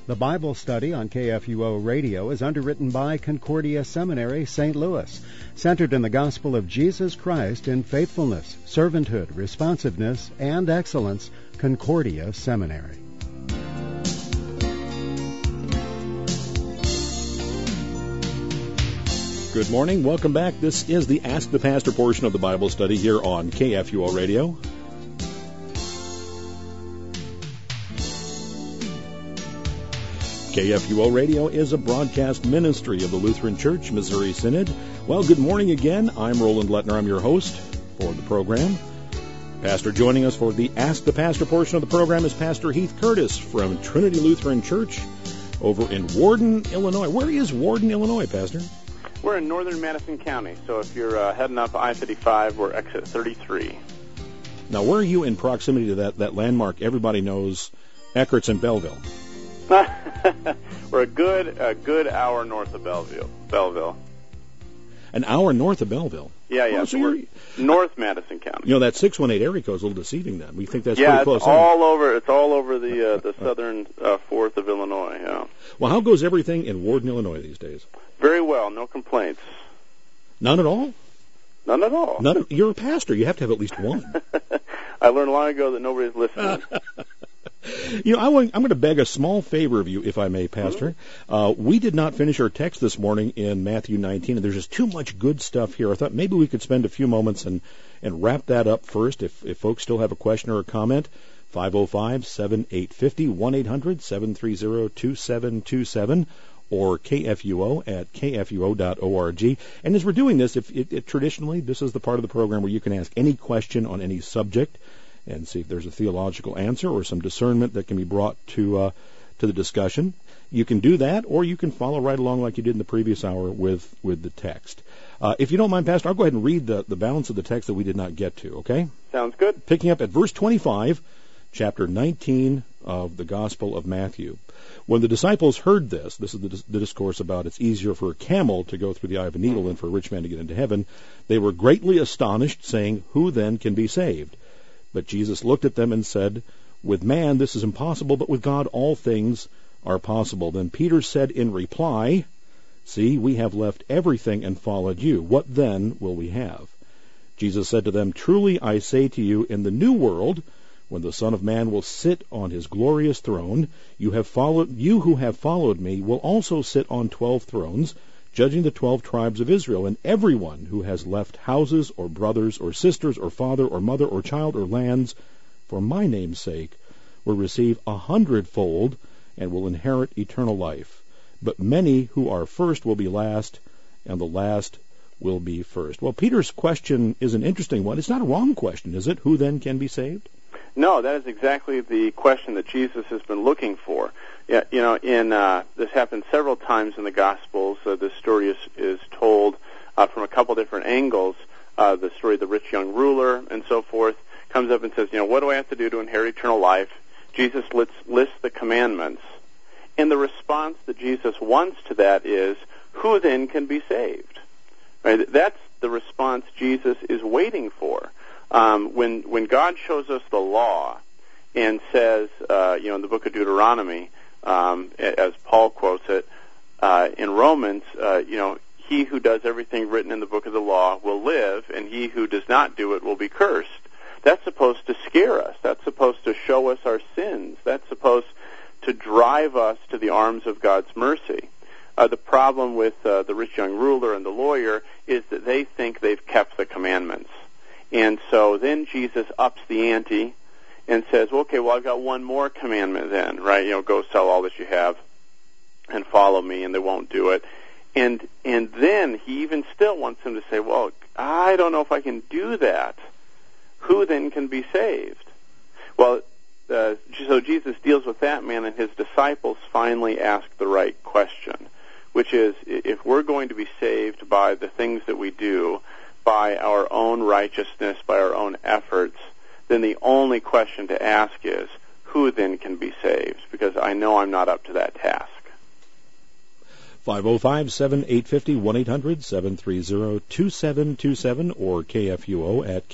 The Bible study on KFUO Radio is underwritten by Concordia Seminary, St. Louis, centered in the gospel of Jesus Christ in faithfulness, servanthood, responsiveness, and excellence. Concordia Seminary. Good morning. Welcome back. This is the Ask the Pastor portion of the Bible study here on KFUO Radio. KFUO Radio is a broadcast ministry of the Lutheran Church, Missouri Synod. Well, good morning again. I'm Roland Lettner. I'm your host for the program. Pastor joining us for the Ask the Pastor portion of the program is Pastor Heath Curtis from Trinity Lutheran Church over in Warden, Illinois. Where is Warden, Illinois, Pastor? We're in northern Madison County, so if you're heading up I-55, we're exit 33. Now, where are you in proximity to that landmark everybody knows, Eckert's in Belleville? We're a good hour north of Belleville. An hour north of Belleville? Yeah. Oh, so we're North Madison County. You know, that 618 area code is a little deceiving then. We think that's pretty close. It's all over the southern fourth of Illinois, yeah. Well, how goes everything in Warden, Illinois these days? Very well, no complaints. None at all? None at all. You're a pastor. You have to have at least one. I learned long ago that nobody's listening. You know, I'm going to beg a small favor of you, if I may, Pastor. We did not finish our text this morning in Matthew 19, and there's just too much good stuff here. I thought maybe we could spend a few moments and wrap that up first. If folks still have a question or a comment, 505-7850, 1-800-730-2727, or KFUO at kfuo.org. And as we're doing this, traditionally, this is the part of the program where you can ask any question on any subject and see if there's a theological answer or some discernment that can be brought to the discussion. You can do that, or you can follow right along like you did in the previous hour with the text. If you don't mind, Pastor, I'll go ahead and read the balance of the text that we did not get to, okay? Sounds good. Picking up at verse 25, chapter 19 of the Gospel of Matthew. When the disciples heard this is the discourse about it's easier for a camel to go through the eye of a needle than for a rich man to get into heaven, they were greatly astonished, saying, "Who then can be saved?" But Jesus looked at them and said, "With man this is impossible, but with God all things are possible." Then Peter said in reply, "See, we have left everything and followed you. What then will we have?" Jesus said to them, "Truly I say to you, in the new world, when the Son of Man will sit on his glorious throne, you who have followed me will also sit on 12 thrones, judging the 12 tribes of Israel, and everyone who has left houses or brothers or sisters or father or mother or child or lands for my name's sake will receive 100-fold and will inherit eternal life. But many who are first will be last, and the last will be first." Well, Peter's question is an interesting one. It's not a wrong question, is it? Who then can be saved? No, that is exactly the question that Jesus has been looking for. Yeah, you know, this happens several times in the Gospels. This story is told from a couple different angles. The story of the rich young ruler and so forth comes up and says, you know, what do I have to do to inherit eternal life? Jesus lists the commandments. And the response that Jesus wants to that is, who then can be saved? Right? That's the response Jesus is waiting for. When God shows us the law and says, in the book of Deuteronomy, as Paul quotes it, in Romans, he who does everything written in the book of the law will live, and he who does not do it will be cursed. That's supposed to scare us. That's supposed to show us our sins. That's supposed to drive us to the arms of God's mercy. The problem with the rich young ruler and the lawyer is that they think they've kept the commandments. And so then Jesus ups the ante and says, okay, well, I've got one more commandment then, right? Go sell all that you have and follow me, and they won't do it. And then he even still wants them to say, well, I don't know if I can do that. Who then can be saved? Well, so Jesus deals with that man, and his disciples finally ask the right question, which is, if we're going to be saved by the things that we do, by our own righteousness, by our own efforts, then the only question to ask is, who then can be saved? Because I know I'm not up to that task. 505-7850, 1-800-730-2727, or KFUO at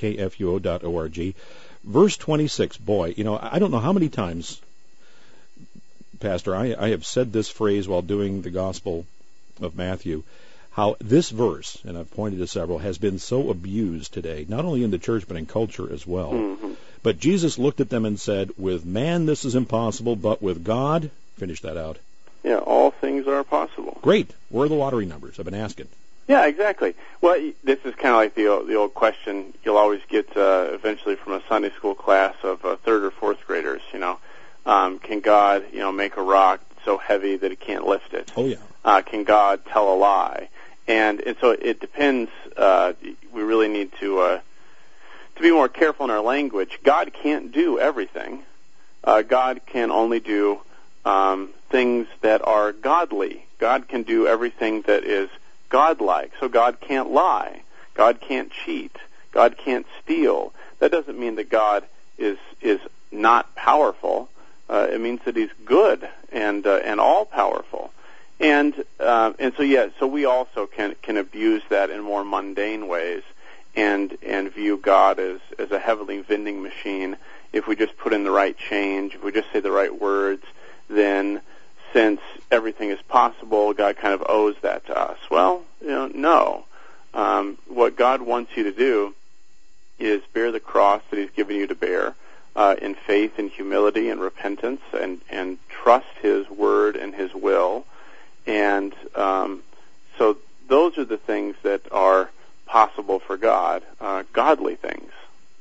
kfuo.org. Verse 26, boy, I don't know how many times Pastor, I have said this phrase while doing the Gospel of Matthew, how this verse, and I've pointed to several, has been so abused today, not only in the church but in culture as well. Mm-hmm. But Jesus looked at them and said, with man this is impossible, but with God, finish that out. Yeah, all things are possible. Great. Where are the lottery numbers? I've been asking. Yeah, exactly. Well, this is kind of like the old question you'll always get eventually from a Sunday school class of third or fourth graders. Can God, make a rock so heavy that it can't lift it? Oh yeah. Can God tell a lie? And so it depends. We really need to be more careful in our language. God can't do everything. God can only do things that are godly. God can do everything that is godlike. So God can't lie. God can't cheat. God can't steal. That doesn't mean that God is not powerful. It means that He's good and all powerful. And so we also can abuse that in more mundane ways and view God as a heavenly vending machine. If we just put in the right change, if we just say the right words, then since everything is possible, God kind of owes that to us. Well, no. What God wants you to do is bear the cross that He's given you to bear in faith and humility and repentance and trust His word and His will. And so those are the things that are possible for God, godly things.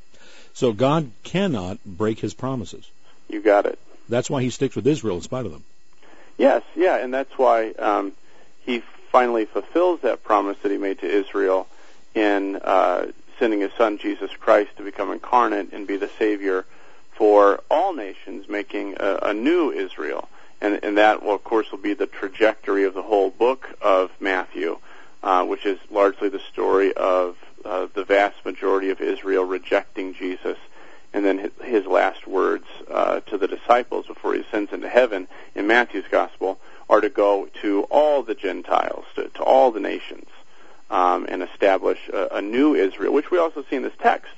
So God cannot break His promises. You got it. That's why He sticks with Israel in spite of them. Yes, yeah, and that's why He finally fulfills that promise that He made to Israel in sending His Son, Jesus Christ, to become incarnate and be the Savior for all nations, making a new Israel. And that, of course, will be the trajectory of the whole book of Matthew, which is largely the story of the vast majority of Israel rejecting Jesus, and then his last words to the disciples before He ascends into heaven in Matthew's Gospel are to go to all the Gentiles, to all the nations, and establish a new Israel, which we also see in this text.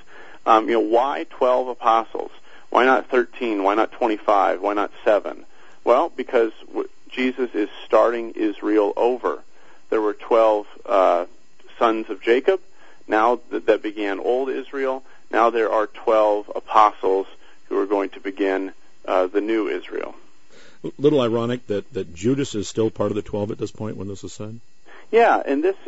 Why 12 apostles? Why not 13? Why not 25? Why not 7? Well, because Jesus is starting Israel over. There were 12 sons of Jacob. Now that began old Israel. Now there are 12 apostles who are going to begin the new Israel. A little ironic that Judas is still part of the 12 at this point when this is said. Yeah, and this,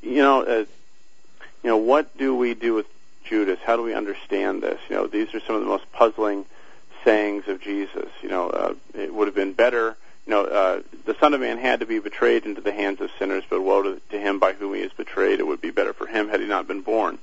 what do we do with Judas? How do we understand this? These are some of the most puzzling sayings of Jesus. It would have been better. The Son of Man had to be betrayed into the hands of sinners, but woe to him by whom He is betrayed. It would be better for him had he not been born.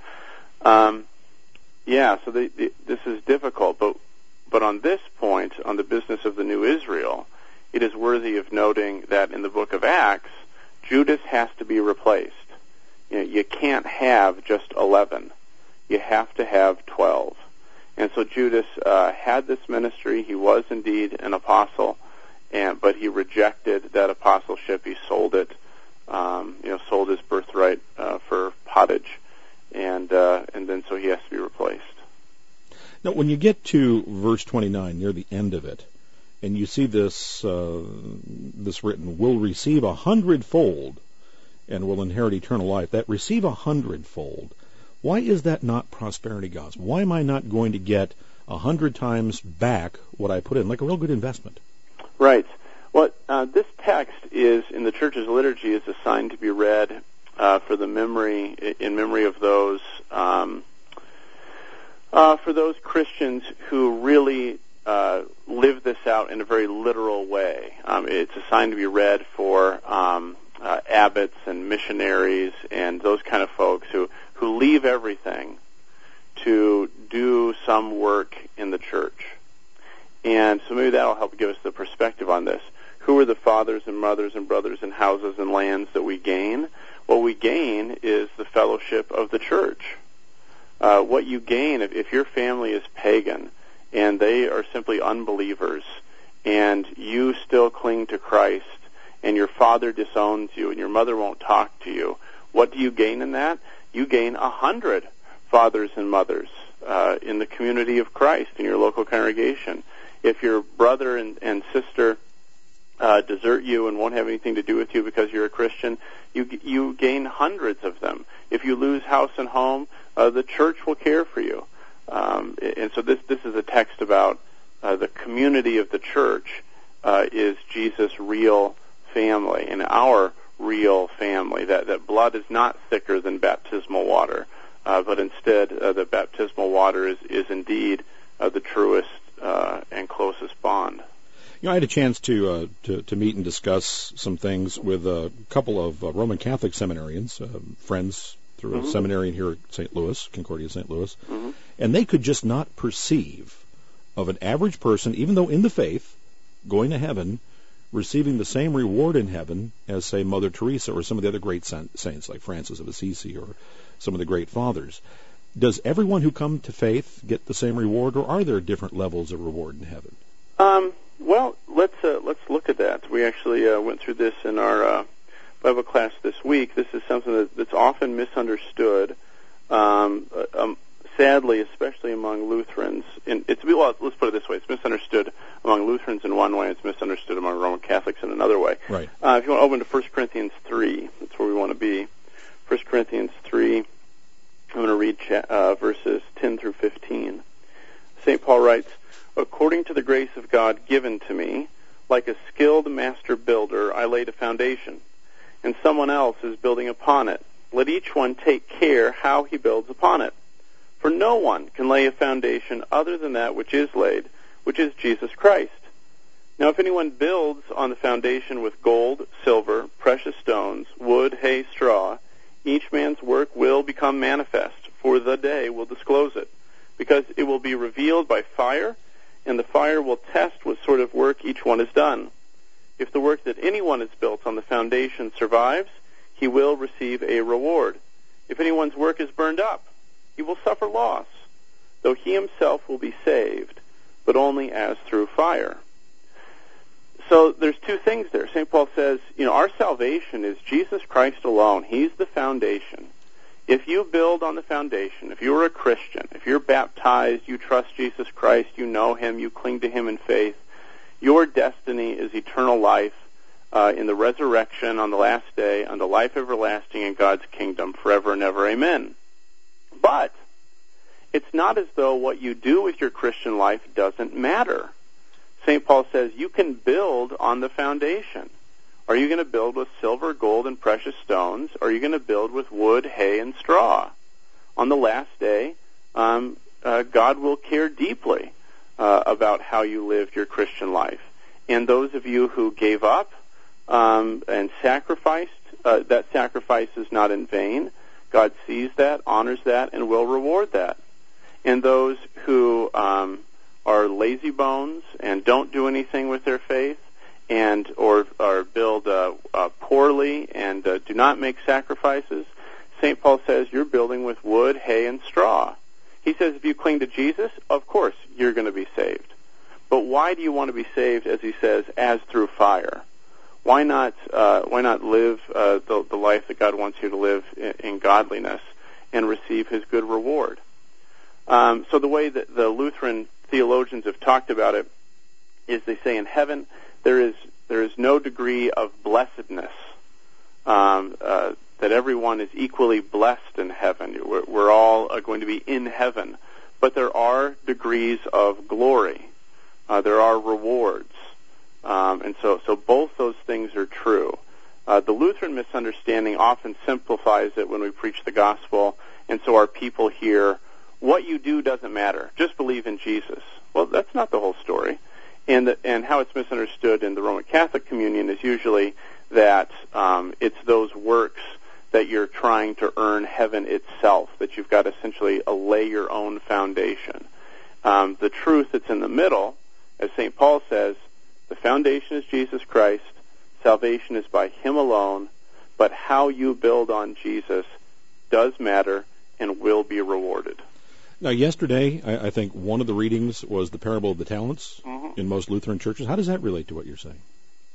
So this is difficult, but on this point, on the business of the new Israel, it is worthy of noting that in the book of Acts, Judas has to be replaced. You can't have just 11. You have to have 12. And so Judas had this ministry. He was indeed an apostle, but he rejected that apostleship. He sold it, sold his birthright for pottage, and then so he has to be replaced. Now, when you get to verse 29, near the end of it, and you see this written, will receive 100-fold and will inherit eternal life. That receive 100-fold. Why is that not prosperity gospel? Why am I not going to get 100 times back what I put in, like a real good investment? Right. Well, this text is in the church's liturgy is assigned to be read for the in memory of those Christians who really live this out in a very literal way. It's assigned to be read for abbots and missionaries and those kind of folks who leave everything to do some work in the church. And so maybe that'll help give us the perspective on this. Who are the fathers and mothers and brothers and houses and lands that we gain? What we gain is the fellowship of the church. What you gain, if your family is pagan and they are simply unbelievers and you still cling to Christ and your father disowns you and your mother won't talk to you, what do you gain in that? You gain 100 fathers and mothers in the community of Christ in your local congregation. If your brother and sister desert you and won't have anything to do with you because you're a Christian, you gain hundreds of them. If you lose house and home, the church will care for you. And so this is a text about the community of the church is Jesus' real family and our real family. That blood is not thicker than baptismal water, but instead the baptismal water is indeed the truest and closest bond. You know, I had a chance to meet and discuss some things with a couple of Roman Catholic seminarians, friends through a seminarian here at St. Louis, Concordia St. Louis, and they could just not perceive of an average person, even though in the faith, going to heaven, receiving the same reward in heaven as, say, Mother Teresa or some of the other great saints like Francis of Assisi or some of the great fathers. Does everyone who come to faith get the same reward, or are there different levels of reward in heaven? Well, let's look at that. We actually went through this in our Bible class this week. This is something that's often misunderstood, sadly, especially among Lutherans. Let's put it this way: it's misunderstood among Lutherans in one way, it's misunderstood among Roman Catholics in another way. Right. If you want to open to 1 Corinthians 3, that's where we want to be. 1 Corinthians 3, I'm going to read verses 10 through 15. St. Paul writes, "According to the grace of God given to me, like a skilled master builder, I laid a foundation, and someone else is building upon it. Let each one take care how he builds upon it. For no one can lay a foundation other than that which is laid, which is Jesus Christ. Now if anyone builds on the foundation with gold, silver, precious stones, wood, hay, straw, each man's work will become manifest, for the day will disclose it, because it will be revealed by fire, and the fire will test what sort of work each one has done. If the work that anyone has built on the foundation survives, he will receive a reward. If anyone's work is burned up, he will suffer loss, though he himself will be saved, but only as through fire." So there's two things there. St. Paul says, our salvation is Jesus Christ alone. He's the foundation. If you build on the foundation, if you're a Christian, if you're baptized, you trust Jesus Christ, you know Him, you cling to Him in faith, your destiny is eternal life in the resurrection on the last day, unto life everlasting in God's kingdom forever and ever. Amen. But it's not as though what you do with your Christian life doesn't matter. St. Paul says you can build on the foundation. Are you going to build with silver, gold, and precious stones? Or are you going to build with wood, hay, and straw? On the last day, God will care deeply about how you lived your Christian life. And those of you who gave up and sacrificed, that sacrifice is not in vain. God sees that, honors that, and will reward that. And those who are lazy bones and don't do anything with their faith, or build poorly and do not make sacrifices, St. Paul says you're building with wood, hay, and straw. He says if you cling to Jesus, of course you're going to be saved. But why do you want to be saved, as he says, as through fire? Why not live the life that God wants you to live in godliness and receive His good reward? So the way that the Lutheran theologians have talked about it is they say in heaven there is no degree of blessedness, that everyone is equally blessed in heaven. We're all going to be in heaven. But there are degrees of glory. There are rewards. And so both those things are true. The Lutheran misunderstanding often simplifies it when we preach the gospel, and so our people hear, what you do doesn't matter. Just believe in Jesus. Well, that's not the whole story. And how it's misunderstood in the Roman Catholic communion is usually that it's those works that you're trying to earn heaven itself, that you've got to essentially lay your own foundation. The truth that's in the middle, as St. Paul says, the foundation is Jesus Christ, salvation is by Him alone, but how you build on Jesus does matter and will be rewarded. Now, yesterday, I think one of the readings was the parable of the talents in most Lutheran churches. How does that relate to what you're saying?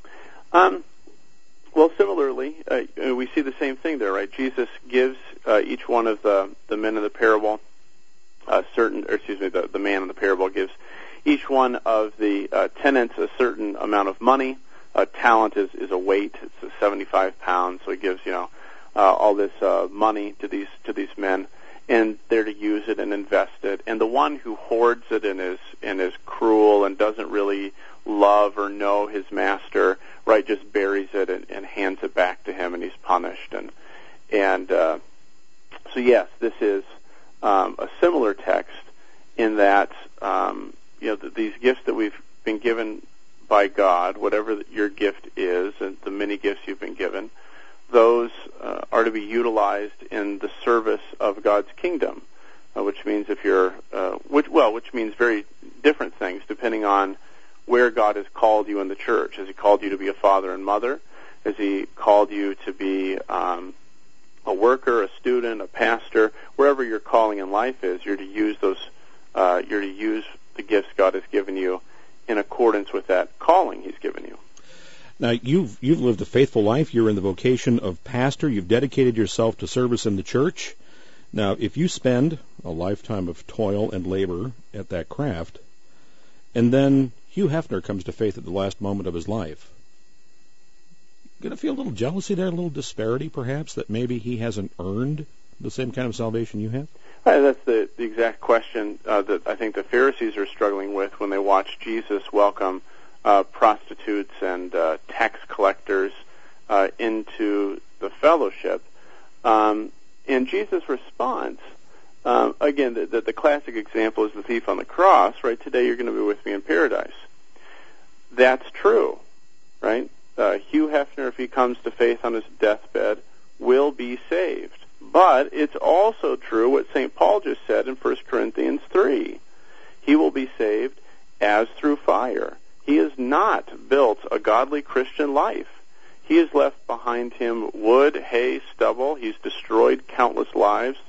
Well, similarly, we see the same thing there, right? Jesus gives each one of the men in the parable the man in the parable gives each one of the tenants a certain amount of money a talent is a weight. It's 75 pounds. So he gives all this money to these men, and they're to use it and invest it. And the one who hoards it and is cruel and doesn't really love or know his master, right, just buries it and hands it back to him, and he's punished. And so yes, this is a similar text in that these gifts that we've been given by God, whatever your gift is, and the many gifts you've been given, those are to be utilized in the service of God's kingdom, which means which means very different things depending on where God has called you in the church. Has He called you to be a father and mother? Has He called you to be a worker, a student, a pastor? Wherever your calling in life is, you're to use those. You're to use the gifts God has given you in accordance with that calling He's given you. Now, you've lived a faithful life. You're in the vocation of pastor. You've dedicated yourself to service in the church. Now, if you spend a lifetime of toil and labor at that craft, and then Hugh Hefner comes to faith at the last moment of his life, going to feel a little jealousy there, a little disparity perhaps, that maybe he hasn't earned the same kind of salvation you have? That's the exact question that I think the Pharisees are struggling with when they watch Jesus welcome prostitutes and tax collectors into the fellowship. And Jesus' response, again, the classic example is the thief on the cross, right? Today you're going to be with me in paradise. That's true, right? Hugh Hefner, if he comes to faith on his deathbed, will be saved. But it's also true what St. Paul just said in 1 Corinthians 3. He will be saved as through fire. He has not built a godly Christian life. He has left behind him wood, hay, stubble. He's destroyed countless lives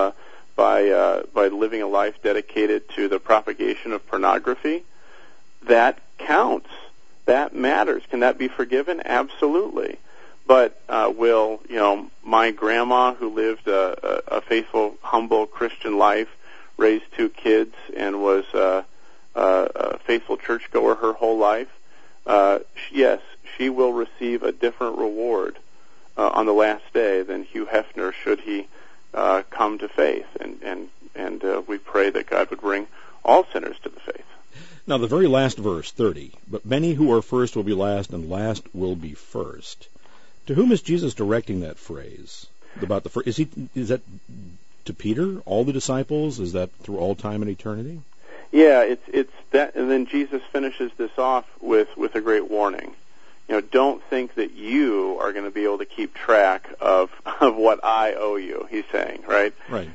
by living a life dedicated to the propagation of pornography. That counts. That matters. Can that be forgiven? Absolutely. But will my grandma, who lived a faithful, humble Christian life, raised 2 kids, and was a faithful churchgoer her whole life, yes, she will receive a different reward on the last day than Hugh Hefner should he come to faith. And we pray that God would bring all sinners to the faith. Now, the very last verse, 30, but many who are first will be last, and last will be first. To whom is Jesus directing that phrase about the first? Is that to Peter, all the disciples? Is that through all time and eternity? Yeah, it's that, and then Jesus finishes this off with a great warning. Don't think that you are going to be able to keep track of what I owe you. He's saying, right? Right.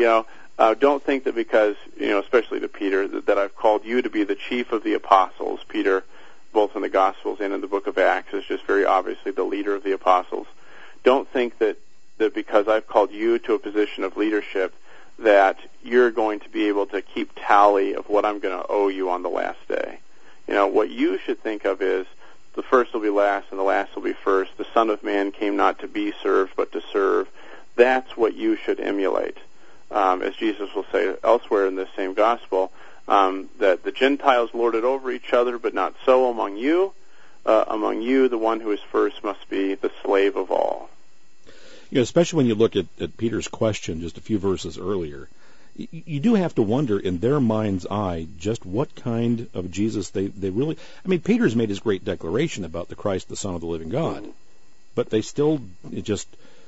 Don't think that because especially to Peter, that I've called you to be the chief of the apostles. Peter, both in the Gospels and in the book of Acts, is just very obviously the leader of the apostles. Don't think that because I've called you to a position of leadership that you're going to be able to keep tally of what I'm going to owe you on the last day. What you should think of is the first will be last and the last will be first. The Son of Man came not to be served but to serve. That's what you should emulate. As Jesus will say elsewhere in this same gospel, that the Gentiles lord it over each other, but not so among you. Among you, the one who is first must be the slave of all. Especially when you look at Peter's question just a few verses earlier, you do have to wonder in their mind's eye just what kind of Jesus they really... I mean, Peter's made his great declaration about the Christ, the Son of the living God, but they still just...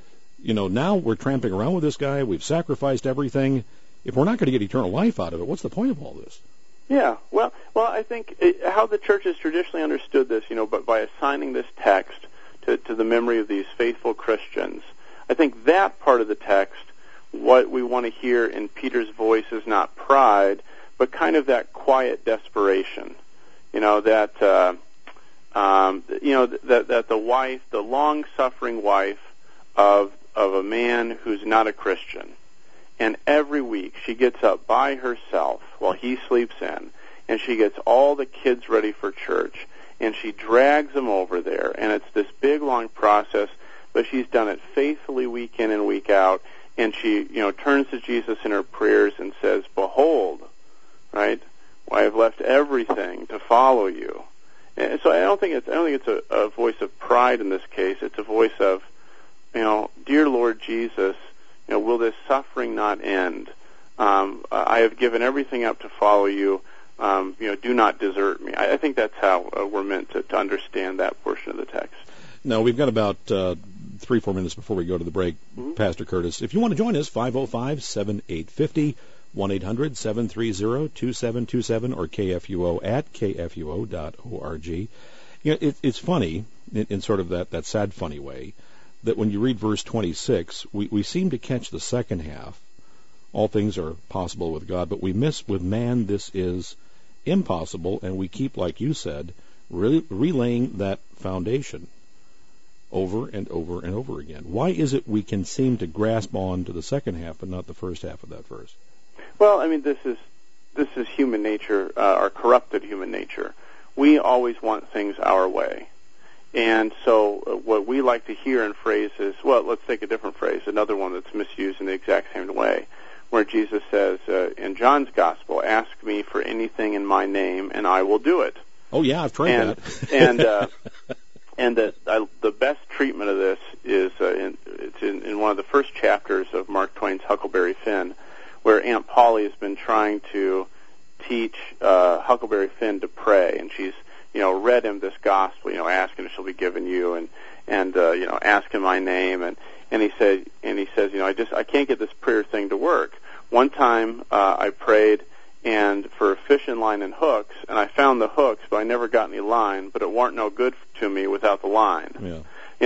now we're tramping around with this guy, we've sacrificed everything. If we're not going to get eternal life out of it, what's the point of all this? Yeah, well, I think how the church has traditionally understood this, but by assigning this text to the memory of these faithful Christians, I think that part of the text, what we want to hear in Peter's voice is not pride, but kind of that quiet desperation. That the wife, the long-suffering wife of a man who's not a Christian, and every week she gets up by herself while he sleeps in, and she gets all the kids ready for church, and she drags them over there, and it's this big, long process, but she's done it faithfully week in and week out, and she, turns to Jesus in her prayers and says, "Behold, right, I have left everything to follow you." And so I don't think it's a voice of pride in this case. It's a voice of, dear Lord Jesus, will this suffering not end? I have given everything up to follow you. Do not desert me. I think that's how we're meant to understand that portion of the text. Now, we've got about 3-4 minutes before we go to the break, Pastor Curtis. If you want to join us, 505-7850, 1-800-730-2727, or KFUO at kfuo.org. It's funny, in sort of that sad, funny way, that when you read verse 26, we seem to catch the second half. All things are possible with God, but we miss with man this is impossible, and we keep, like you said, relaying that foundation over and over and over again. Why is it we can seem to grasp on to the second half but not the first half of that verse? Well, this is human nature, our corrupted human nature. We always want things our way. And so what we like to hear in phrases, well, let's take a different phrase, another one that's misused in the exact same way, where Jesus says in John's Gospel, ask me for anything in my name and I will do it. Oh, yeah, I've tried that. And the best treatment of this is it's in one of the first chapters of Mark Twain's Huckleberry Finn, where Aunt Polly has been trying to teach Huckleberry Finn to pray, and she's read him this gospel, ask and it shall be given you, and ask in my name, and he says, I can't get this prayer thing to work. One time I prayed and for fish and line and hooks, and I found the hooks, but I never got any line, but it weren't no good to me without the line. Yeah.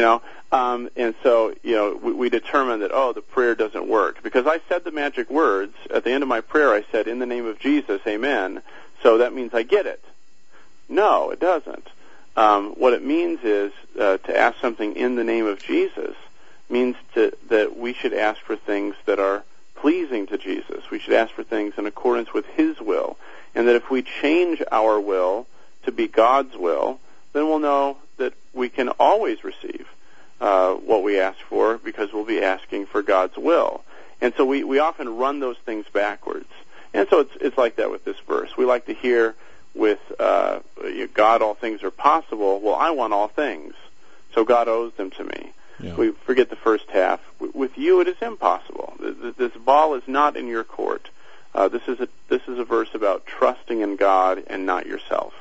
And so, we determined that, the prayer doesn't work. Because I said the magic words, at the end of my prayer I said, in the name of Jesus, amen, so that means I get it. No, it doesn't. What it means is to ask something in the name of Jesus means that we should ask for things that are pleasing to Jesus. We should ask for things in accordance with His will. And that if we change our will to be God's will, then we'll know that we can always receive what we ask for because we'll be asking for God's will. And so we often run those things backwards. And so it's like that with this verse. We like to hear with God all things are possible. Well, I want all things, so God owes them to me. Yeah. We forget the first half. With you, it is impossible. This ball is not in your court. This is a verse about trusting in God and not yourself.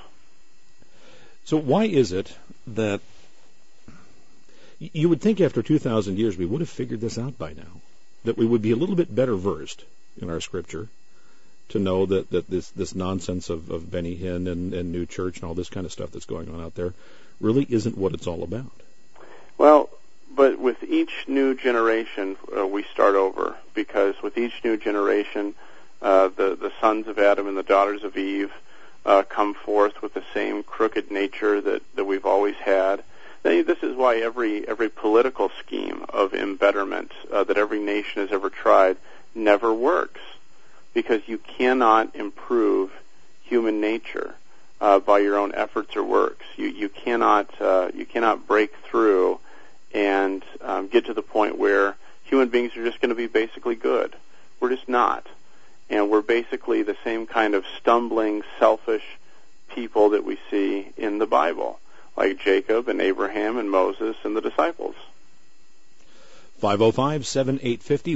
So why is it that you would think after 2,000 years we would have figured this out by now, that we would be a little bit better versed in our Scripture to know that this nonsense of Benny Hinn and New Church and all this kind of stuff that's going on out there really isn't what it's all about? Well, but with each new generation, we start over, because with each new generation, the sons of Adam and the daughters of Eve come forth with the same crooked nature that we've always had. This is why every political scheme of embetterment that every nation has ever tried never works, because you cannot improve human nature by your own efforts or works. You cannot break through and get to the point where human beings are just going to be basically good. We're just not. And we're basically the same kind of stumbling, selfish people that we see in the Bible, like Jacob and Abraham and Moses and the disciples. 505-7850,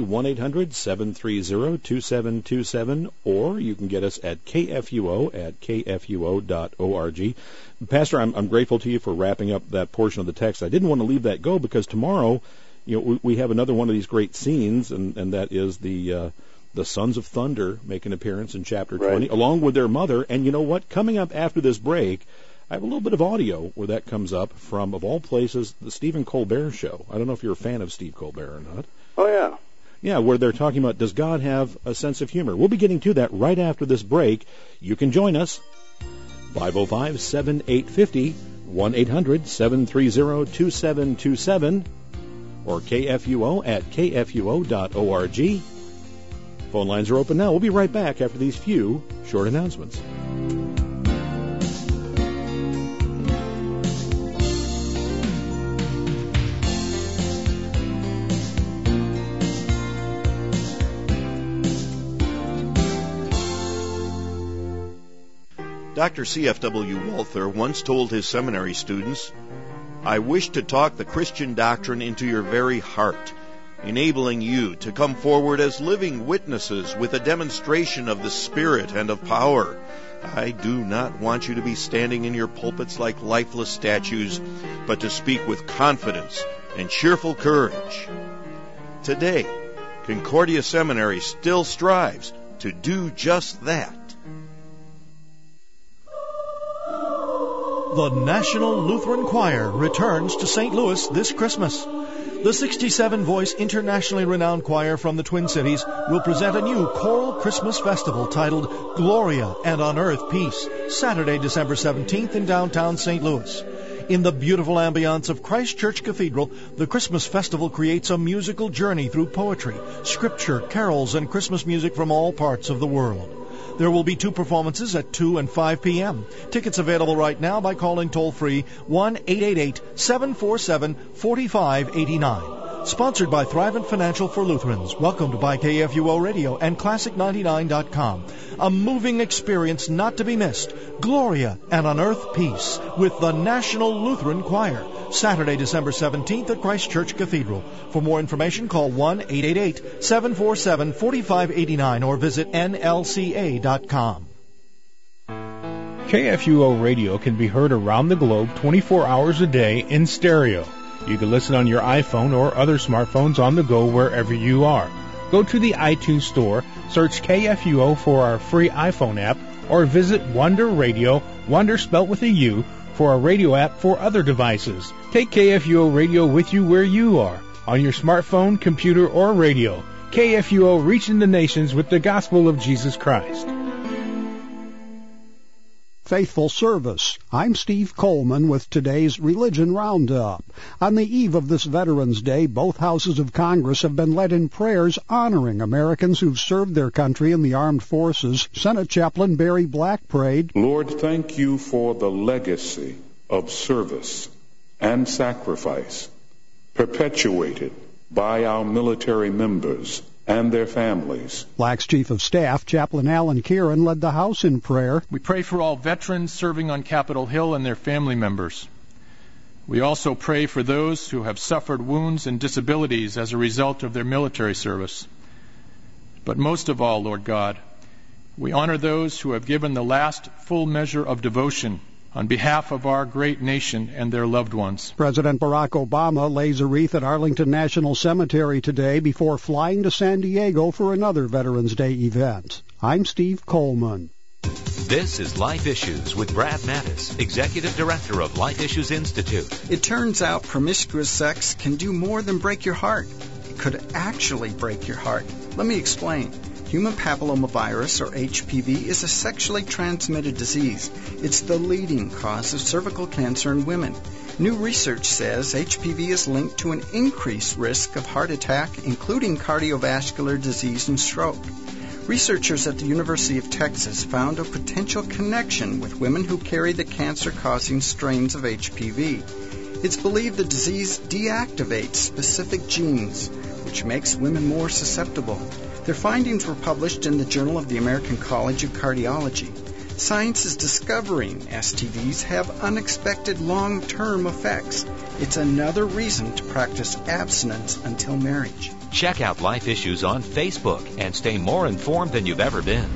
1-800-730-2727, or you can get us at KFUO at kfuo.org. Pastor, I'm grateful to you for wrapping up that portion of the text. I didn't want to leave that go because tomorrow, we have another one of these great scenes, and that is the Sons of Thunder make an appearance in chapter 20, right, along with their mother. And you know what? Coming up after this break, I have a little bit of audio where that comes up from, of all places, the Stephen Colbert Show. I don't know if you're a fan of Steve Colbert or not. Oh, yeah. Yeah, where they're talking about, does God have a sense of humor? We'll be getting to that right after this break. You can join us. 505-7850, 1-800-730-2727, or KFUO at kfuo.org. Phone lines are open now. We'll be right back after these few short announcements. Dr. C.F.W. Walther once told his seminary students, "I wish to talk the Christian doctrine into your very heart, enabling you to come forward as living witnesses with a demonstration of the Spirit and of power. I do not want you to be standing in your pulpits like lifeless statues, but to speak with confidence and cheerful courage." Today, Concordia Seminary still strives to do just that. The National Lutheran Choir returns to St. Louis this Christmas. The 67-voice internationally renowned choir from the Twin Cities will present a new choral Christmas festival titled Gloria and on Earth Peace, Saturday, December 17th in downtown St. Louis. In the beautiful ambiance of Christ Church Cathedral, the Christmas festival creates a musical journey through poetry, scripture, carols, and Christmas music from all parts of the world. There will be 2 performances at 2 and 5 p.m. Tickets available right now by calling toll-free 1-888-747-4589. Sponsored by Thrivent Financial for Lutherans. Welcomed by KFUO Radio and Classic99.com. A moving experience not to be missed. Gloria and on Earth Peace with the National Lutheran Choir. Saturday, December 17th at Christ Church Cathedral. For more information, call 1-888-747-4589 or visit nlca.com. KFUO Radio can be heard around the globe 24 hours a day in stereo. You can listen on your iPhone or other smartphones on the go wherever you are. Go to the iTunes Store, search KFUO for our free iPhone app, or visit Wonder Radio, Wonder spelt with a U, for a radio app for other devices. Take KFUO Radio with you where you are, on your smartphone, computer, or radio. KFUO reaching the nations with the gospel of Jesus Christ. Faithful Service. I'm Steve Coleman with today's Religion Roundup. On the eve of this Veterans Day, both houses of Congress have been led in prayers honoring Americans who've served their country in the armed forces. Senate Chaplain Barry Black prayed, "Lord, thank you for the legacy of service and sacrifice perpetuated by our military members and their families." Black's Chief of Staff, Chaplain Alan Kieran, led the House in prayer. We pray for all veterans serving on Capitol Hill and their family members. We also pray for those who have suffered wounds and disabilities as a result of their military service. But most of all, Lord God, we honor those who have given the last full measure of devotion on behalf of our great nation and their loved ones. President Barack Obama lays a wreath at Arlington National Cemetery today before flying to San Diego for another Veterans Day event. I'm Steve Coleman. This is Life Issues with Brad Mattis, Executive Director of Life Issues Institute. It turns out promiscuous sex can do more than break your heart. It could actually break your heart. Let me explain. Human papillomavirus, or HPV, is a sexually transmitted disease. It's the leading cause of cervical cancer in women. New research says HPV is linked to an increased risk of heart attack, including cardiovascular disease and stroke. Researchers at the University of Texas found a potential connection with women who carry the cancer-causing strains of HPV. It's believed the disease deactivates specific genes, which makes women more susceptible. Their findings were published in the Journal of the American College of Cardiology. Science is discovering STDs have unexpected long-term effects. It's another reason to practice abstinence until marriage. Check out Life Issues on Facebook and stay more informed than you've ever been.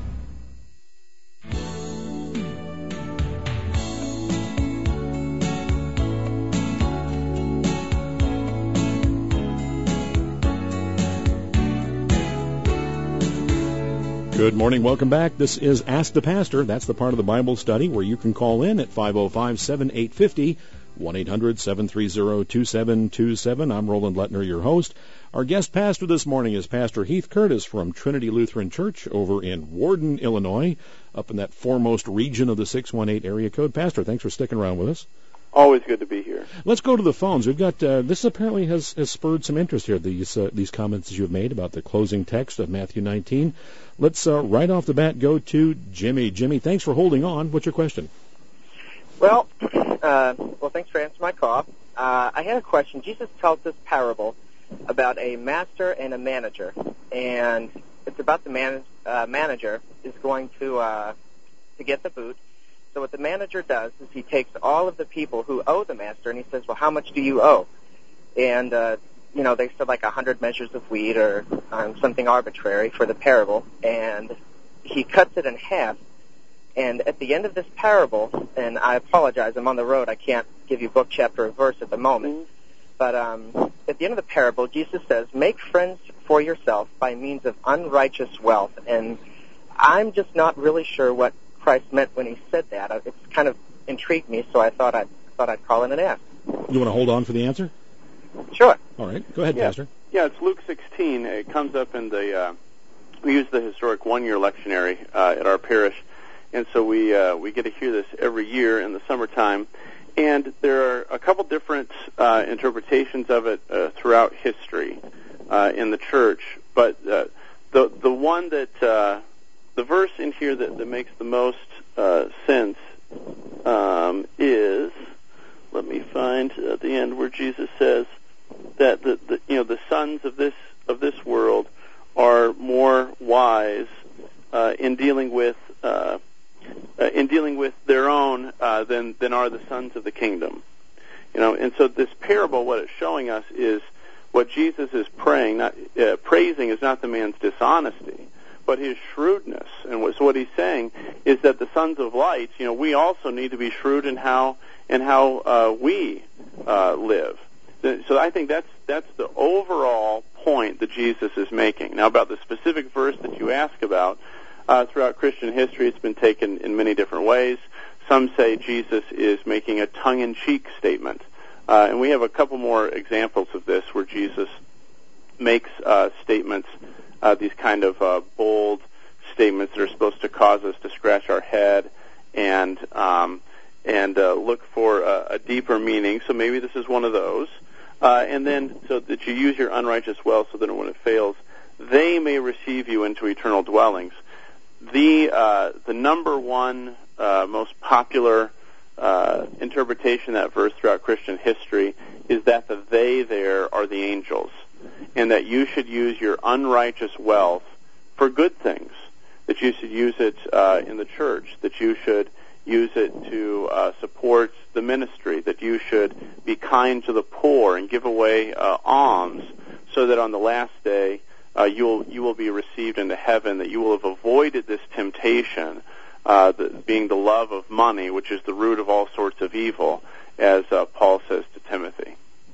Good morning. Welcome back. This is Ask the Pastor. That's the part of the Bible study where you can call in at 505-7850, 1-800-730-2727. I'm Roland Lettner, your host. Our guest pastor this morning is Pastor Heath Curtis from Trinity Lutheran Church over in Warden, Illinois, up in that foremost region of the 618 area code. Pastor, thanks for sticking around with us. Always good to be here. Let's go to the phones. We've got this apparently has spurred some interest here. These comments that you've made about the closing text of Matthew 19. Let's right off the bat go to Jimmy. Jimmy, thanks for holding on. What's your question? Well, thanks for answering my call. I had a question. Jesus tells this parable about a master and a manager, and it's about the manager is going to get the boot, So what the manager does is he takes all of the people who owe the master, and he says, well, how much do you owe? And, they said like 100 measures of wheat or something arbitrary for the parable, and he cuts it in half. And at the end of this parable, and I apologize, I'm on the road, I can't give you book, chapter, or verse at the moment, but at the end of the parable, Jesus says, make friends for yourself by means of unrighteous wealth. And I'm just not really sure what Christ meant when he said that. It's kind of intrigued me, so I thought I'd call in and ask. You want to hold on for the answer? Sure. All right. Go ahead, Pastor. Yeah, it's Luke 16. It comes up in we use the historic one-year lectionary at our parish, and so we get to hear this every year in the summertime. And there are a couple different interpretations of it throughout history in the church. But the one that the verse in here that makes the most sense is, let me find at the end where Jesus says that the sons of this world are more wise in dealing with their own than are the sons of the kingdom. And so this parable, what it's showing us is what Jesus is praising is not the man's dishonesty, but his shrewdness. And so what he's saying is that the sons of light, we also need to be shrewd in how we live. So I think that's the overall point that Jesus is making. Now, about the specific verse that you ask about, throughout Christian history, it's been taken in many different ways. Some say Jesus is making a tongue-in-cheek statement. And we have a couple more examples of this where Jesus makes statements, these kind of bold statements that are supposed to cause us to scratch our head and look for a deeper meaning. So maybe this is one of those. And then so that you use your unrighteous wealth so that when it fails, they may receive you into eternal dwellings. The number one most popular interpretation of that verse throughout Christian history is that the they there are the angels, and that you should use your unrighteous wealth for good things, that you should use it in the church, that you should use it to support the ministry, that you should be kind to the poor and give away alms, so that on the last day you will be received into heaven, that you will have avoided this temptation, being the love of money, which is the root of all sorts of evil, as Paul says to Timothy.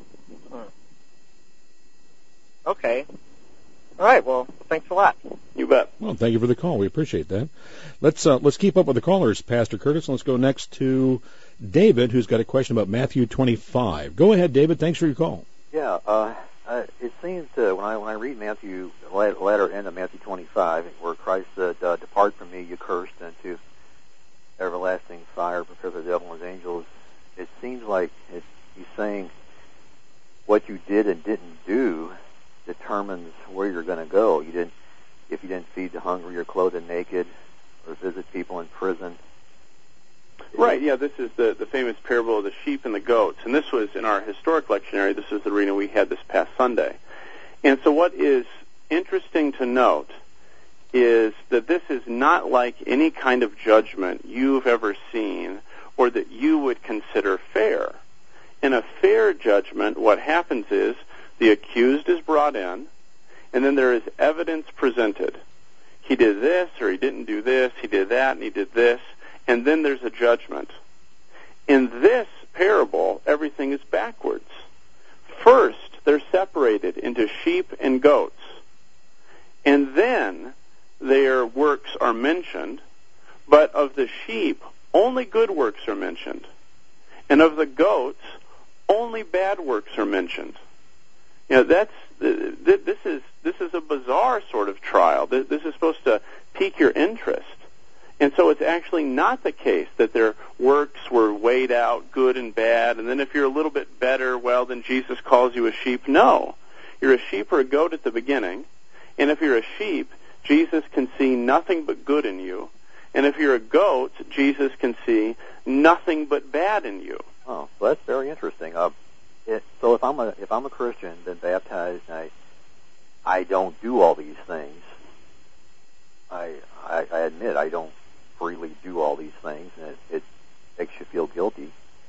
Okay. All right. Well, thanks a lot. You bet. Well, thank you for the call. We appreciate that. Let's keep up with the callers, Pastor Curtis. Let's go next to David, who's got a question about Matthew 25. Go ahead, David. Thanks for your call. Yeah. It seems when I read Matthew, the latter end of Matthew 25, where Christ said, "Depart from me, you cursed, into everlasting fire, prepared for the devil and his angels," it seems like he's saying what you did and didn't do determines where you're going to go. If you didn't feed the hungry or clothe the naked or visit people in prison. Right, yeah, this is the famous parable of the sheep and the goats. And this was in our historic lectionary. This is the reading we had this past Sunday. And so what is interesting to note is that this is not like any kind of judgment you've ever seen or that you would consider fair. In a fair judgment, what happens is the accused is brought in, and then there is evidence presented. He did this, or he didn't do this, he did that, and he did this, and then there's a judgment. In this parable, everything is backwards. First, they're separated into sheep and goats, and then their works are mentioned, but of the sheep, only good works are mentioned, and of the goats, only bad works are mentioned. This is a bizarre sort of trial. This is supposed to pique your interest. And so it's actually not the case that their works were weighed out, good and bad, and then if you're a little bit better, well, then Jesus calls you a sheep. No. You're a sheep or a goat at the beginning, and if you're a sheep, Jesus can see nothing but good in you, and if you're a goat, Jesus can see nothing but bad in you. Oh, well, that's very interesting. So if I'm a Christian, been baptized, and I don't do all these things, I admit I don't freely do all these things, and makes you feel guilty.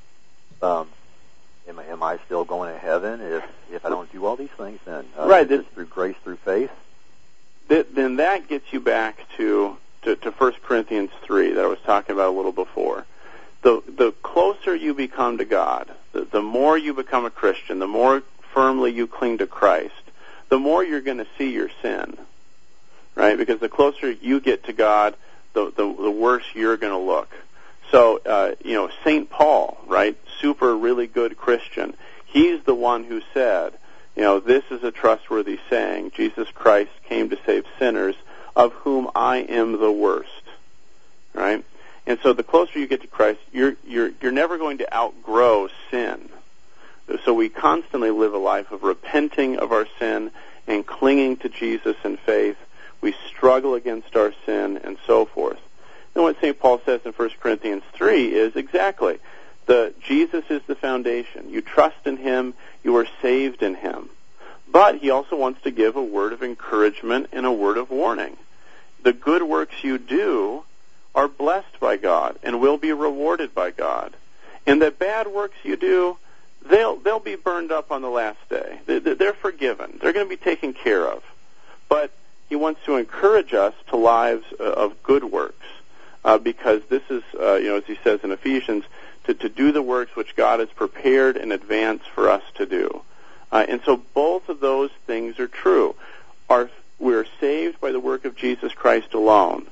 Am I still going to heaven if I don't do all these things then? Right. Just through grace, through faith? Then that gets you back to 1 Corinthians 3 that I was talking about a little before. The closer you become to God, the more you become a Christian, the more firmly you cling to Christ, the more you're going to see your sin, right? Because the closer you get to God, the worse you're going to look. So, St. Paul, right, super really good Christian, he's the one who said, this is a trustworthy saying, Jesus Christ came to save sinners, of whom I am the worst, right? And so the closer you get to Christ, you're never going to outgrow sin. So we constantly live a life of repenting of our sin and clinging to Jesus in faith. We struggle against our sin and so forth. And what St. Paul says in 1 Corinthians 3 is exactly, Jesus is the foundation. You trust in Him, you are saved in Him. But he also wants to give a word of encouragement and a word of warning. The good works you do are blessed by God and will be rewarded by God. And the bad works you do, they'll be burned up on the last day. They're forgiven. They're going to be taken care of. But he wants to encourage us to lives of good works, because this is, as he says in Ephesians, to do the works which God has prepared in advance for us to do. And so both of those things are true. We're saved by the work of Jesus Christ alone,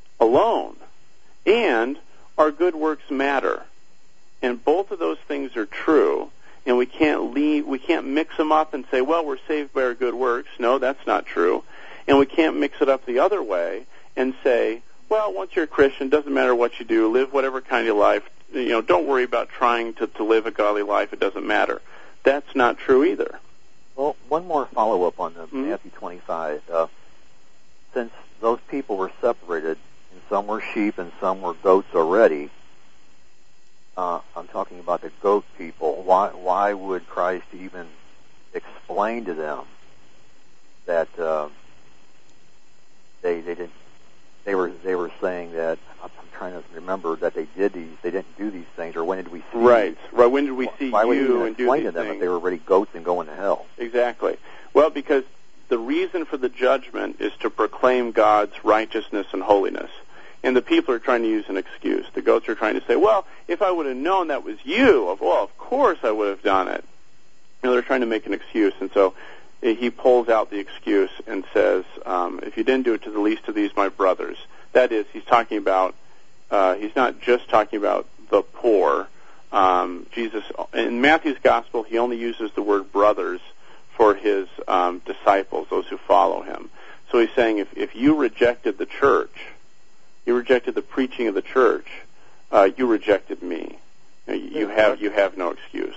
and our good works matter. And both of those things are true, and we can't mix them up and say, well, we're saved by our good works. No, that's not true. And we can't mix it up the other way and say, well, once you're a Christian, it doesn't matter what you do, live whatever kind of life, don't worry about trying to live a godly life, it doesn't matter. That's not true either. Well, one more follow-up on the Matthew 25. Since those people were separated, and some were sheep and some were goats already, I'm talking about the goat people. Why would Christ even explain to them that they didn't? They were saying that, I'm trying to remember, that they didn't do these things, or when did we see? Right. When did we see why would you he and do explain these to them things? if they were already goats and going to hell? Exactly. Well, because the reason for the judgment is to proclaim God's righteousness and holiness. And the people are trying to use an excuse. The goats are trying to say, well, if I would have known that was you, of course I would have done it. They're trying to make an excuse. And so he pulls out the excuse and says, if you didn't do it to the least of these, my brothers. That is, he's talking about, he's not just talking about the poor. Jesus, in Matthew's gospel, he only uses the word brothers for his disciples, those who follow him. So he's saying, if you rejected the church, you rejected the preaching of the church, you rejected me. You have no excuse.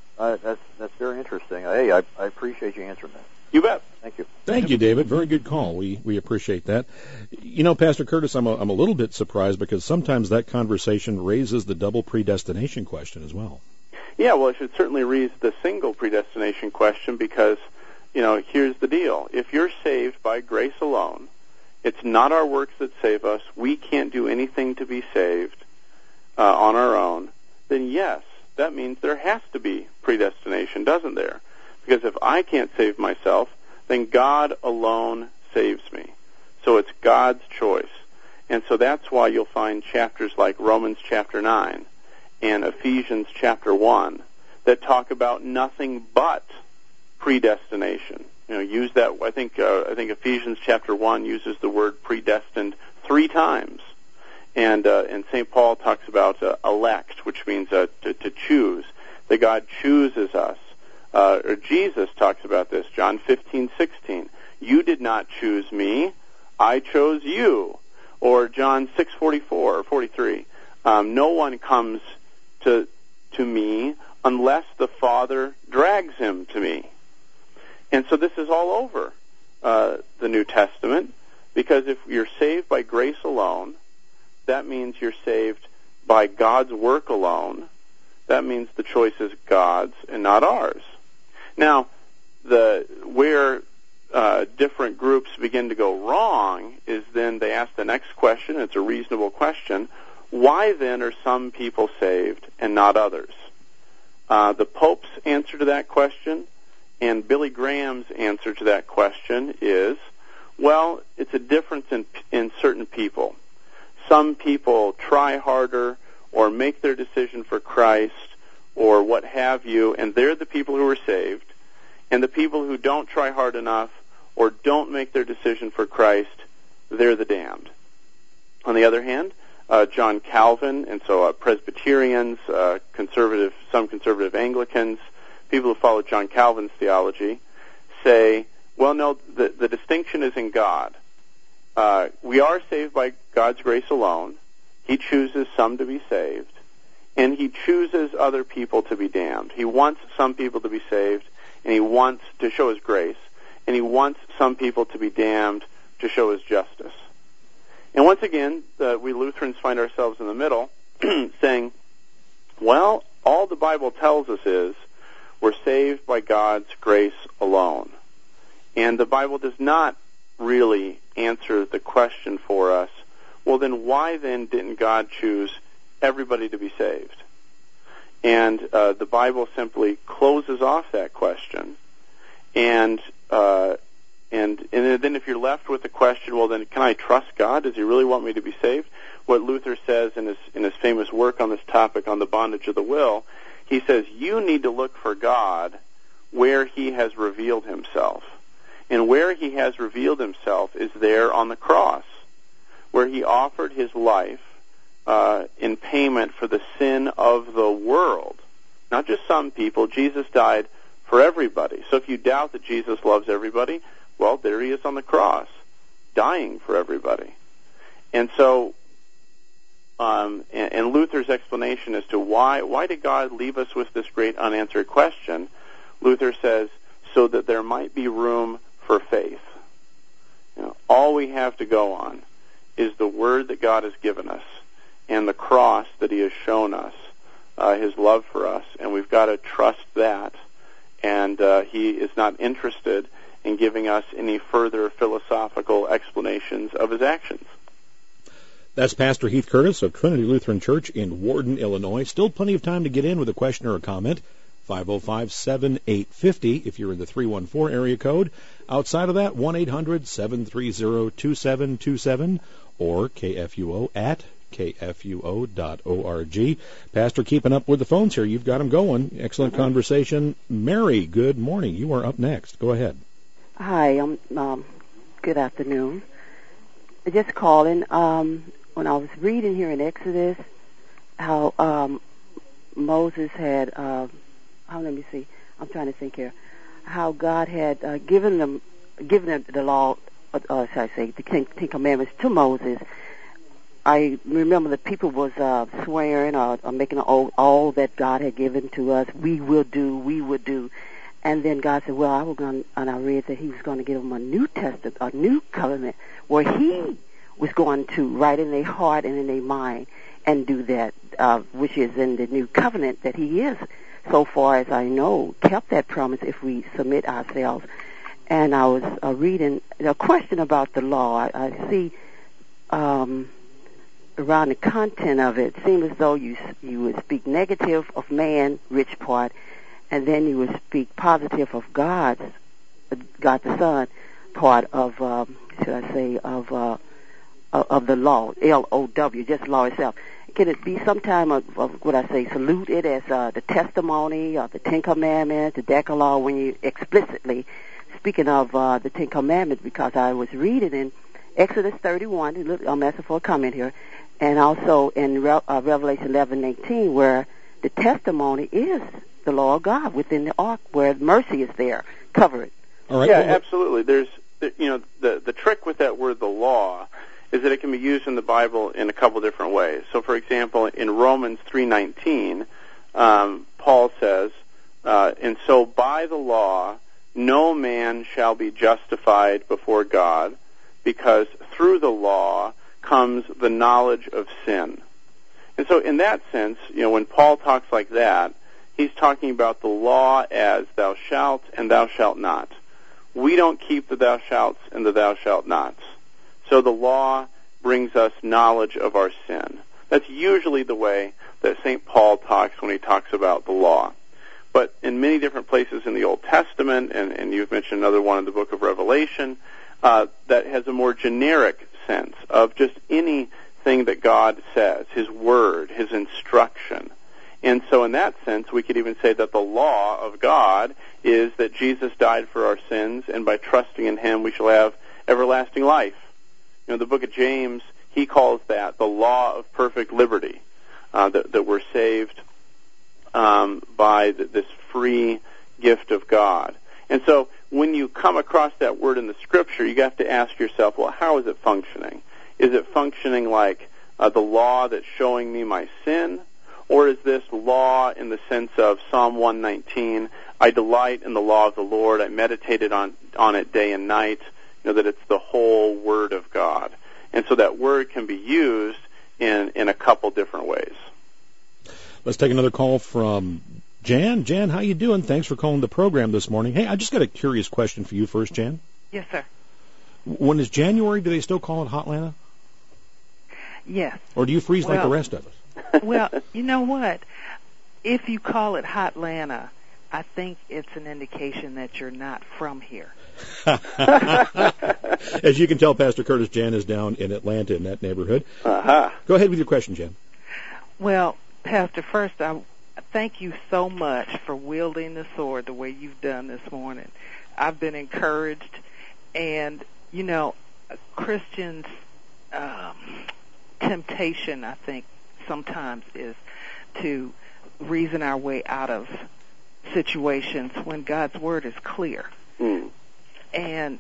That's very interesting. Hey, I appreciate you answering that. You bet. Thank you. Thank you, David. Very good call. We appreciate that. Pastor Curtis, I'm a little bit surprised because sometimes that conversation raises the double predestination question as well. Yeah, well, it should certainly raise the single predestination question because, here's the deal. If you're saved by grace alone, it's not our works that save us. We can't do anything to be saved on our own. Then yes, that means there has to be predestination, doesn't there? Because if I can't save myself, then God alone saves me. So it's God's choice. And so that's why you'll find chapters like Romans chapter 9 and Ephesians chapter 1 that talk about nothing but predestination. Use that. I think Ephesians chapter 1 uses the word predestined 3 times. And St. Paul talks about elect, which means to choose, that God chooses us. Or Jesus talks about this, John 15:16. You did not choose me, I chose you. Or John 6:44 or 43. No one comes to me unless the Father drags him to me. And so this is all over the New Testament, because if you're saved by grace alone, that means you're saved by God's work alone. That means the choice is God's and not ours. Now, where different groups begin to go wrong is then they ask the next question, it's a reasonable question, Why then are some people saved and not others? The Pope's answer to that question and Billy Graham's answer to that question is, well, it's a difference in certain people. Some people try harder or make their decision for Christ or what have you, and they're the people who are saved. And the people who don't try hard enough or don't make their decision for Christ, they're the damned. On the other hand, John Calvin, and so Presbyterians, some conservative Anglicans, people who follow John Calvin's theology, say, well, no, the distinction is in God. We are saved by God's grace alone. He chooses some to be saved, and He chooses other people to be damned. He wants some people to be saved, and He wants to show His grace, and He wants some people to be damned to show His justice. And once again, we Lutherans find ourselves in the middle, saying, well, all the Bible tells us is we're saved by God's grace alone. And the Bible does not really answer the question for us, well, then why then didn't God choose everybody to be saved? And the Bible simply closes off that question. And then if you're left with the question, well, then can I trust God? Does He really want me to be saved? What Luther says in his famous work on this topic, on the bondage of the will, he says, you need to look for God where He has revealed Himself. And where He has revealed Himself is there on the cross, where He offered His life in payment for the sin of the world. Not just some people. Jesus died for everybody. So if you doubt that Jesus loves everybody, well, there He is on the cross, dying for everybody. And so, and Luther's explanation as to why did God leave us with this great unanswered question, Luther says, so that there might be room for faith. All we have to go on is the Word that God has given us and the cross that He has shown us, His love for us, and we've got to trust that. And He is not interested in giving us any further philosophical explanations of His actions. That's Pastor Heath Curtis of Trinity Lutheran Church in Warden, Illinois. Still plenty of time to get in with a question or a comment. 505-7850 if you're in the 314 area code. Outside of that, 1-800-730-2727 or KFUO at kfuo.org. Pastor, keeping up with the phones here. You've got them going. Excellent conversation. Mary, good morning. You are up next. Go ahead. Hi. Good afternoon. Just calling. When I was reading here in Exodus, how Moses had, let me see. I'm trying to think here. How God had given them the law, the Ten Commandments to Moses. I remember the people was swearing or making an oath, all that God had given to us, we would do. And then God said, well, and I read that He was going to give them a new testament, a new covenant, where He was going to write in their heart and in their mind and do that, which is in the new covenant that He is, so far as I know, kept that promise if we submit ourselves. And I was reading a question about the law. I see around the content of it, it seems as though you would speak negative of man, rich part, and then you would speak positive of God the Son part of, of the law, L-O-W, just law itself. Can it be some time of what I say, salute it as the testimony of the Ten Commandments, the Decalogue, when you explicitly, speaking of the Ten Commandments, because I was reading in Exodus 31, I'm asking for a comment here, and also in Revelation 11:18, where the testimony is the law of God within the ark, where mercy is there, covered. All right. Yeah, absolutely. There's, the trick with that word, the law, is that it can be used in the Bible in a couple different ways. So, for example, in Romans 3:19, Paul says, and so by the law no man shall be justified before God, because through the law comes the knowledge of sin. And so in that sense, when Paul talks like that, he's talking about the law as thou shalt and thou shalt not. We don't keep the thou shalts and the thou shalt nots. So the law brings us knowledge of our sin. That's usually the way that St. Paul talks when he talks about the law. But in many different places in the Old Testament, and you've mentioned another one in the book of Revelation, that has a more generic sense of just anything that God says, His Word, His instruction. And so in that sense, we could even say that the law of God is that Jesus died for our sins, and by trusting in Him, we shall have everlasting life. You know, the book of James, he calls that the law of perfect liberty, that we're saved by this free gift of God. And so when you come across that word in the Scripture, you have to ask yourself, well, how is it functioning? Is it functioning like the law that's showing me my sin? Or is this law in the sense of Psalm 119, I delight in the law of the Lord, I meditated on it day and night, you know, that it's the whole Word of God. And so that word can be used in a couple different ways. Let's take another call from Jan. Jan, how you doing? Thanks for calling the program this morning. Hey, I just got a curious question for you first, Jan. Yes, sir. When it's January, do they still call it Hotlanta? Yes. Or do you freeze like the rest of us? Well, you know what? If you call it Hotlanta, I think it's an indication that you're not from here. As you can tell, Pastor Curtis, Jan is down in Atlanta in that neighborhood. Uh-huh. Go ahead with your question, Jan. Well, Pastor, first, I thank you so much for wielding the sword the way you've done this morning. I've been encouraged, and, you know, Christians' temptation, I think, sometimes is to reason our way out of situations when God's Word is clear. Mm. And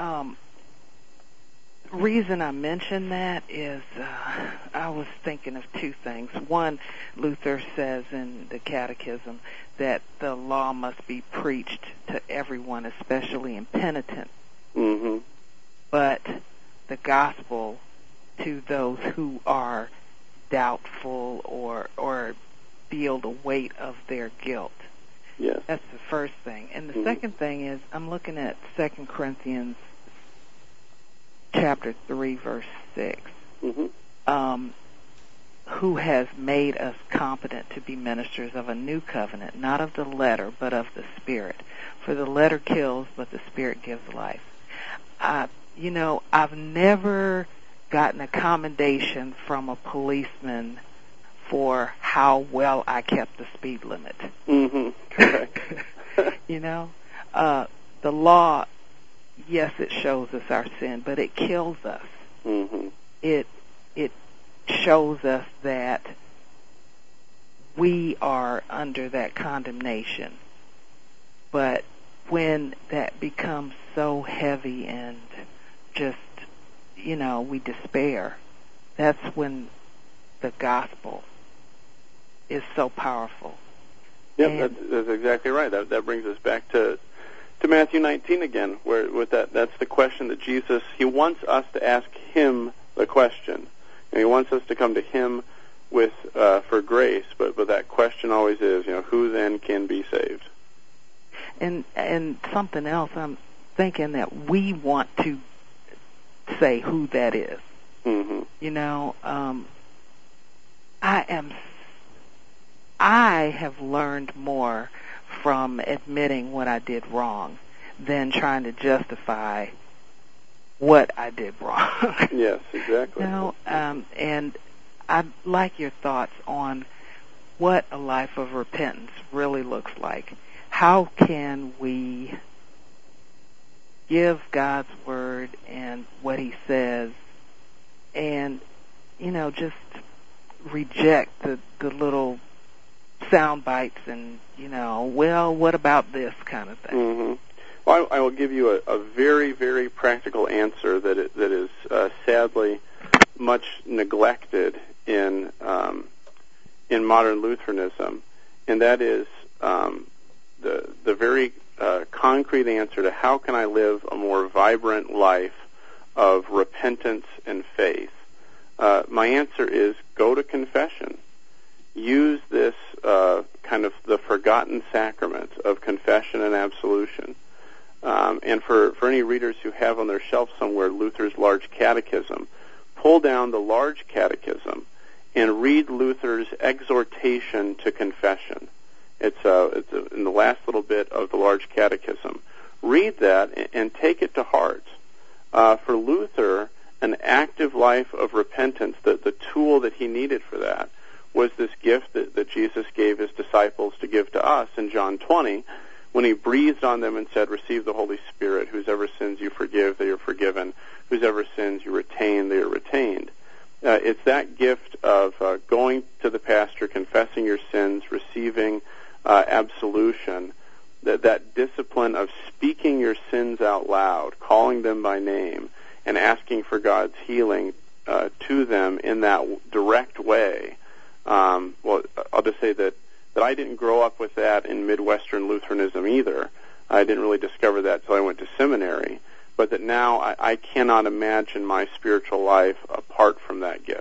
reason I mention that is I was thinking of two things. One, Luther says in the Catechism that the law must be preached to everyone, especially impenitent. Mm-hmm. But the gospel to those who are doubtful or feel the weight of their guilt. Yes. That's the first thing. And the second thing is I'm looking at 2 Corinthians chapter 3, verse 6. Mm-hmm. Who has made us competent to be ministers of a new covenant, not of the letter, but of the Spirit. For the letter kills, but the Spirit gives life. You know, I've never gotten a commendation from a policeman for how well I kept the speed limit. Mm-hmm. Correct. You know, the law, yes, it shows us our sin, but it kills us. Mm-hmm. It shows us that we are under that condemnation. But when that becomes so heavy and just, you know, we despair, that's when the gospel is so powerful. Yep, that's exactly right. That brings us back to Matthew 19 again, where with that's the question that Jesus, He wants us to ask Him the question. And He wants us to come to Him with for grace, but that question always is, you know, who then can be saved? And something else, I'm thinking that we want to say who that is. Mm-hmm. You know, I have learned more from admitting what I did wrong than trying to justify what I did wrong. Yes, exactly. You know, and I'd like your thoughts on what a life of repentance really looks like. How can we give God's Word and what He says and, you know, just reject the little sound bites and, you know, well, what about this kind of thing? Mm-hmm. Well, I will give you a very, very practical answer that is sadly much neglected in modern Lutheranism, and that is the very concrete answer to how can I live a more vibrant life of repentance and faith. My answer is go to confession. Use this kind of the forgotten sacraments of confession and absolution. And for any readers who have on their shelf somewhere Luther's Large Catechism, pull down the Large Catechism and read Luther's exhortation to confession. It's in the last little bit of the Large Catechism. Read that and take it to heart. For Luther, an active life of repentance, the tool that he needed for that, was this gift that Jesus gave his disciples to give to us in John 20, when he breathed on them and said, "Receive the Holy Spirit. Whosever sins you forgive, they are forgiven. Whosever sins you retain, they are retained." It's that gift of going to the pastor, confessing your sins, receiving absolution, that discipline of speaking your sins out loud, calling them by name, and asking for God's healing to them in that direct way. Well, I'll just say that I didn't grow up with that in Midwestern Lutheranism either. I didn't really discover that until I went to seminary. But that now I cannot imagine my spiritual life apart from that gift.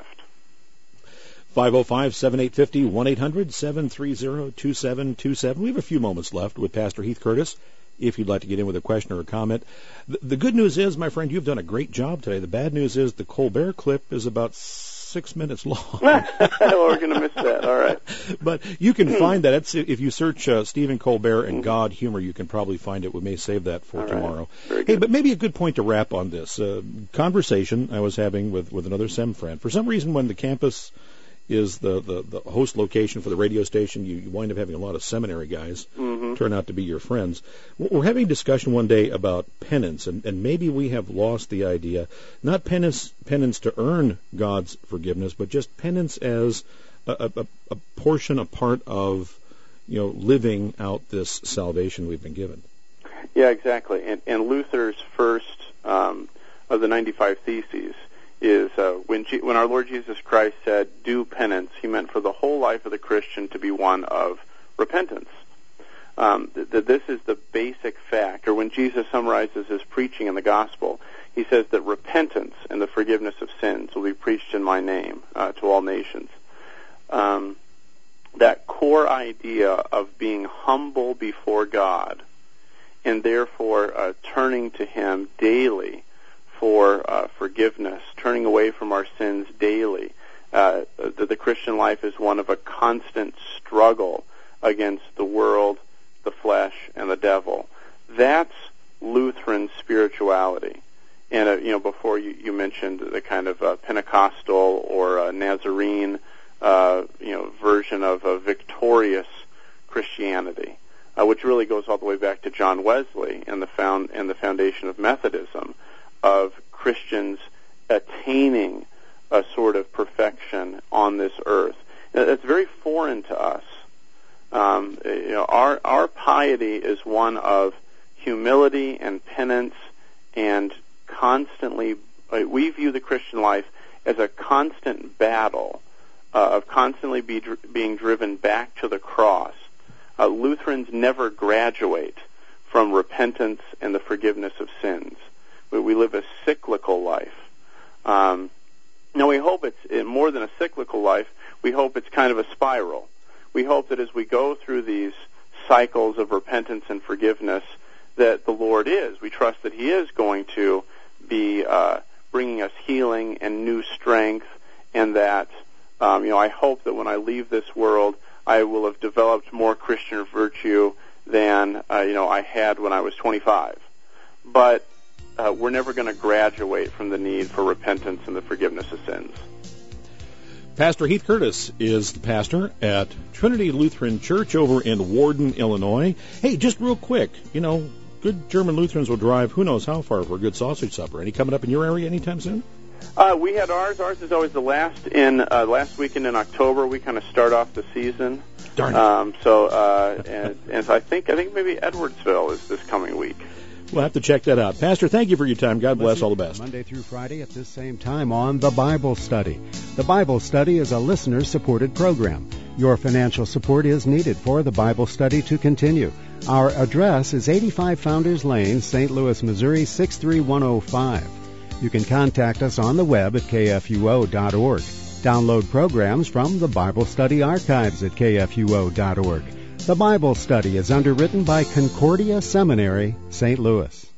505-7850, 1-800-730-2727. We have a few moments left with Pastor Heath Curtis, if you'd like to get in with a question or a comment. The good news is, my friend, you've done a great job today. The bad news is the Colbert clip is about 6 minutes long. We're going to miss that. All right. But you can find that. If you search Stephen Colbert and God humor, you can probably find it. We may save that for tomorrow. Hey, but maybe a good point to wrap on this. Conversation I was having with another SEM friend. For some reason, when the campus is the host location for the radio station, you wind up having a lot of seminary guys turn out to be your friends. We're having a discussion one day about penance, and maybe we have lost the idea, not penance to earn God's forgiveness, but just penance as a portion, a part of, living out this salvation we've been given. Yeah, exactly. And Luther's first of the 95 Theses is when our Lord Jesus Christ said, "Do penance," he meant for the whole life of the Christian to be one of repentance. That this is the basic fact. Or when Jesus summarizes his preaching in the gospel, he says that repentance and the forgiveness of sins will be preached in my name to all nations. That core idea of being humble before God and therefore turning to him daily for forgiveness, turning away from our sins daily. The Christian life is one of a constant struggle against the world, the flesh, and the devil. That's Lutheran spirituality. And before you mentioned the kind of Pentecostal or Nazarene version of a victorious Christianity, which really goes all the way back to John Wesley and the foundation of Methodism, of Christians attaining a sort of perfection on this earth. That's very foreign to us. Our piety is one of humility and penance, and constantly, we view the Christian life as a constant battle of constantly being driven back to the cross. Lutherans never graduate from repentance and the forgiveness of sins. We live a cyclical life. Now, we hope it's more than a cyclical life. We hope it's kind of a spiral. We hope that as we go through these cycles of repentance and forgiveness, that the Lord we trust that he is going to be bringing us healing and new strength, and that, I hope that when I leave this world, I will have developed more Christian virtue than, I had when I was 25. But we're never going to graduate from the need for repentance and the forgiveness of sins. Pastor Heath Curtis is the pastor at Trinity Lutheran Church over in Warden, Illinois. Hey, just real quick, good German Lutherans will drive who knows how far for a good sausage supper. Any coming up in your area anytime soon? We had ours. Ours is always the last weekend in October. We kind of start off the season. Darn it. So I think maybe Edwardsville is this coming week. We'll have to check that out. Pastor, thank you for your time. God bless. All the best. Monday through Friday at this same time on The Bible Study. The Bible Study is a listener-supported program. Your financial support is needed for The Bible Study to continue. Our address is 85 Founders Lane, St. Louis, Missouri, 63105. You can contact us on the web at kfuo.org. Download programs from the Bible Study archives at kfuo.org. The Bible Study is underwritten by Concordia Seminary, St. Louis.